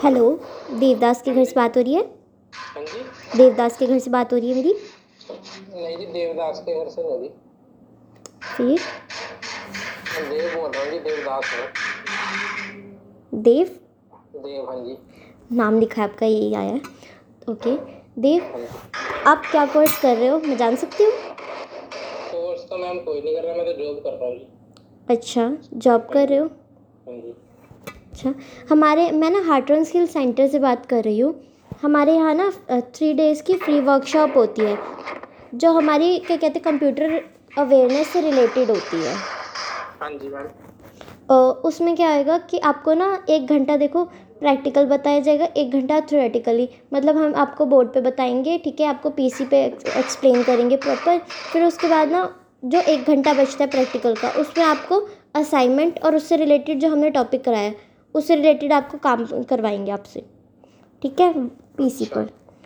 Hello. Devdas के घर से बात हो रही है? हाँ जी। देवदास के घर से बात हो रही है मेरी? नहीं जी, देवदास के घर से नहीं। फिर? मैं देव बोल रहा हूँ जी, देवदास है। देव? देव, हाँ जी। नाम लिखा है आपका, यही आया है। ओके। देव, हाँ जी। आप क्या कोर्स कर रहे हो, मैं जान सकती हूँ? कोर्स तो मैम कोई नहीं कर रहा, मैं तो जॉब कर रहा हूँ जी। अच्छा, जॉब कर रहे हो? हाँ जी। अच्छा। मैं ना हार्ट एंड स्किल सेंटर से बात कर रही हूँ। हमारे यहाँ ना 3 डेज़ की फ्री वर्कशॉप होती है, जो हमारी क्या कहते हैं कंप्यूटर अवेयरनेस से रिलेटेड होती है। हाँ जी मैम। उसमें क्या आएगा कि आपको ना 1 घंटा देखो प्रैक्टिकल बताया जाएगा, 1 घंटा थ्योरेटिकली। मतलब हम आपको बोर्ड पे बताएंगे, ठीक है, आपको पीसी पे एक्सप्लेन करेंगे प्रॉपर। फिर उसके बाद ना जो 1 घंटा बचता है प्रैक्टिकल का, उसमें आपको असाइनमेंट और उससे रिलेटेड जो हमने टॉपिक कराया है उससे रिलेटेड आपको काम करवाएंगे आपसे, ठीक है, पीसी पर।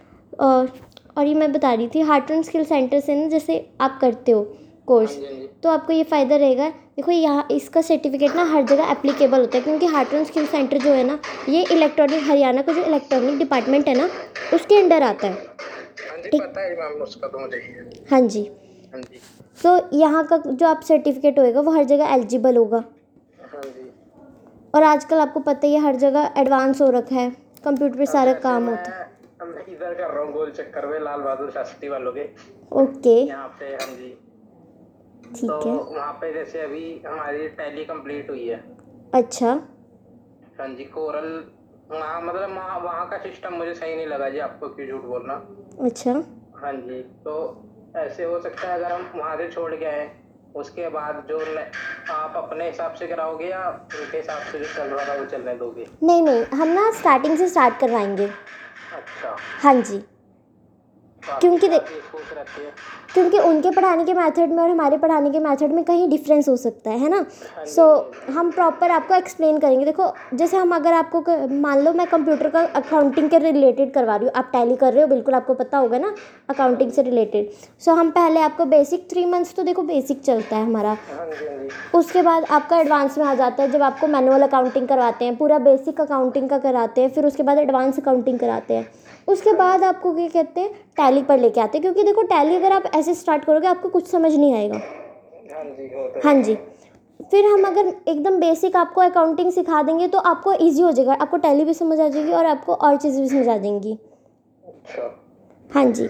और ये मैं बता रही थी हार्ट एंड स्किल सेंटर से ना, जैसे आप करते हो कोर्स, हाँ जी, हाँ जी। तो आपको ये फ़ायदा रहेगा। देखो यहाँ इसका सर्टिफिकेट ना हर जगह एप्लीकेबल होता है, क्योंकि हार्ट एंड स्किल सेंटर जो है ना, ये इलेक्ट्रॉनिक हरियाणा का जो इलेक्ट्रॉनिक डिपार्टमेंट है ना, उसके अंडर आता है। हाँ जी, ठीक। पता है मैम, उसका तो मुझे ही है। हाँ जी। हाँ जी। तो यहाँ का जो आप सर्टिफिकेट होएगा वो हर जगह एलिजिबल होगा। हाँ जी। और आजकल आपको पता ही है हर जगह एडवांस हो रखा है, कंप्यूटर पे अब सारा जैसे काम होता है। मैं इधर कर रहा हूँ गोल चक्कर में, लाल बहादुर शास्त्री वालों के ओके, यहाँ पे। हाँ जी। तो ठीक है। वहाँ पे जैसे अभी हमारी टैली कंप्लीट हुई है। अच्छा। हाँ जी। कोरल वहाँ मतलब वहाँ का सिस्टम मुझे सही नहीं लगा जी, आपको क्यों झूठ बोलना। अच्छा। हाँ जी। तो ऐसे हो सकता है अगर हम वहाँ से छोड़ के आए, उसके बाद जो आप अपने हिसाब से कराओगे या उनके हिसाब से जो चल रहा था वो चलने दोगे? नहीं नहीं, हम ना स्टार्टिंग से स्टार्ट करवाएंगे। अच्छा। हाँ जी। तो आपकी क्योंकि क्या देख फीस फूस रहती है? क्योंकि उनके पढ़ाने के मेथड में और हमारे पढ़ाने के मेथड में कहीं डिफरेंस हो सकता है ना। हाँ जी, सो हाँ जी। हम प्रॉपर आपको एक्सप्लेन करेंगे। देखो, जैसे हम अगर आपको मान लो मैं कंप्यूटर का अकाउंटिंग के रिलेटेड करवा रही हूँ, आप टैली कर रहे हो, बिल्कुल आपको पता होगा ना अकाउंटिंग से रिलेटेड। सो हम पहले आपको बेसिक 3 मंथ्स तो देखो बेसिक चलता है हमारा। हाँ जी, हाँ जी। उसके बाद आपका एडवांस में आ जाता है, जब आपको मैनुअल अकाउंटिंग करवाते हैं, पूरा बेसिक अकाउंटिंग का कराते हैं, फिर उसके बाद एडवांस अकाउंटिंग कराते हैं। उसके बाद आपको क्या कहते हैं टैली पर लेके आते हैं, क्योंकि देखो टैली अगर आप ऐसे स्टार्ट करोगे आपको कुछ समझ नहीं आएगा। हाँ जी, वो तो हाँ है। जी। फिर हम अगर एकदम बेसिक आपको अकाउंटिंग सिखा देंगे तो आपको ईजी हो जाएगा, आपको टैली भी समझ आ जाएगी और आपको और चीज़ें भी समझ आ जाएंगी। अच्छा। हाँ जी।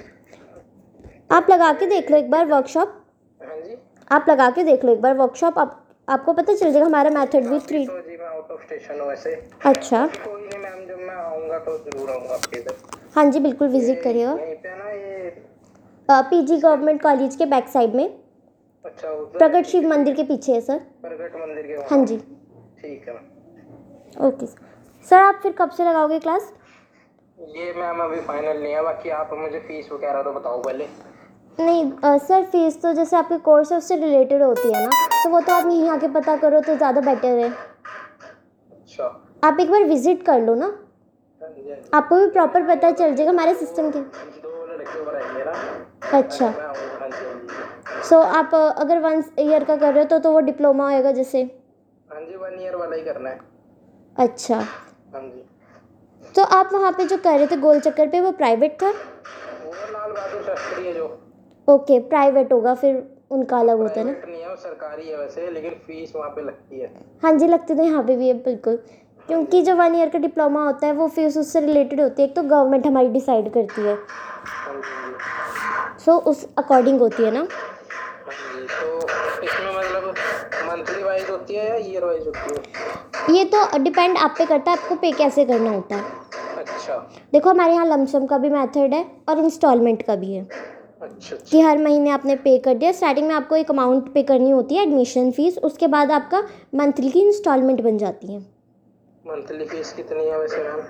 आप लगा के देख लो एक बार वर्कशॉप। हाँ जी। आप लगा के देख लो एक बार वर्कशॉप, आपको पता चल जाएगा हमारा मेथड भी अभी 3। तो जी मैं आउट ऑफ स्टेशन हूँ वैसे। अच्छा। बाकी कोई नहीं मैम, जब मैं आऊँगा तो जरूर आऊँगा आपके इधर। हाँ जी, बिल्कुल ये विजिट करिएगा। यहीं पे है ना ये? पीजी गवर्नमेंट कॉलेज के बैक साइड में, अच्छा, उधर है, प्रगट ठीक शिव है, ठीक मंदिर है। के पीछे है सर। प्रगट मंदिर के हाँ वहाँ। जी। ठीक है। ओके सर, आप फिर कब से लगाओगे क्लास? ये मैम अभी फाइनल नहीं है, बाकी आप मुझे फीस वगैरह तो बताओ पहले। नहीं सर, फीस तो जैसे आपके कोर्स है उससे रिलेटेड होती है ना, तो वो तो आप यहीं आके पता करो तो ज़्यादा बेटर है। अच्छा। आप एक बार विजिट कर लो ना, हाँ जी, हाँ जी। आपको भी प्रॉपर पता चल जाएगा हमारे सिस्टम के। 2 लड़के और आएंगे ना। अच्छा। मैं आऊँगा। हाँ जी, हाँ जी। सो आप अगर 1 ईयर का कर रहे हो तो वो डिप्लोमा होएगा जैसे। हाँ जी, 1 ईयर वाला ही करना है। अच्छा। हाँ जी। तो आप वहाँ पे जो कर रहे थे गोल चक्कर पे, वो प्राइवेट था? वो लाल बहादुर शास्त्री है जो। ओके, प्राइवेट होगा फिर, उनका अलग होता है ना। प्राइवेट नहीं है, वो सरकारी है वैसे, लेकिन फीस वहाँ पे लगती है। हाँ जी, लगते तो यहाँ पे भी है बिल्कुल, क्योंकि जो 1 ईयर का डिप्लोमा होता है वो फीस उससे रिलेटेड होती है, एक तो गवर्नमेंट हमारी डिसाइड करती है, हाँ जी, हाँ जी। सो उस अकॉर्डिंग होती है ना। हाँ जी। तो इसमें मतलब मंथली वाइज होती है या ईयर वाइज होती है? ये तो डिपेंड आप पे करता है आपको पे कैसे करना होता है। अच्छा। देखो, हमारे यहाँ लमसम का भी मेथड है और इंस्टॉलमेंट का भी है, अच्छा। कि अच्छा। हर महीने आपने पे कर दिया, स्टार्टिंग में आपको एक अमाउंट पे करनी होती है एडमिशन फीस, उसके बाद आपका मंथली की इंस्टॉलमेंट बन जाती है। मंथली फीस कितनी है वैसे मैम?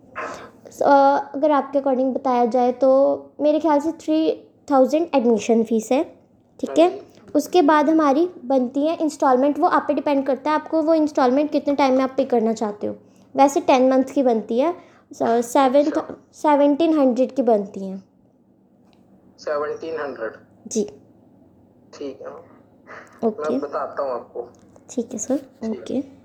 अगर आपके अकॉर्डिंग बताया जाए तो मेरे ख्याल से 3000 एडमिशन फ़ीस है, हाँ ठीक है। जी। उसके बाद हमारी बनती है इंस्टॉलमेंट, वो आप पे डिपेंड करता है आपको वो इंस्टॉलमेंट कितने टाइम में आप पे करना चाहते हो। वैसे 10 मंथ की बनती है, 1700 की बनती हैं। 1700। जी। ठीक है, मैं ओके, बताता हूँ आपको। ठीक है सर। ठीक। ओके।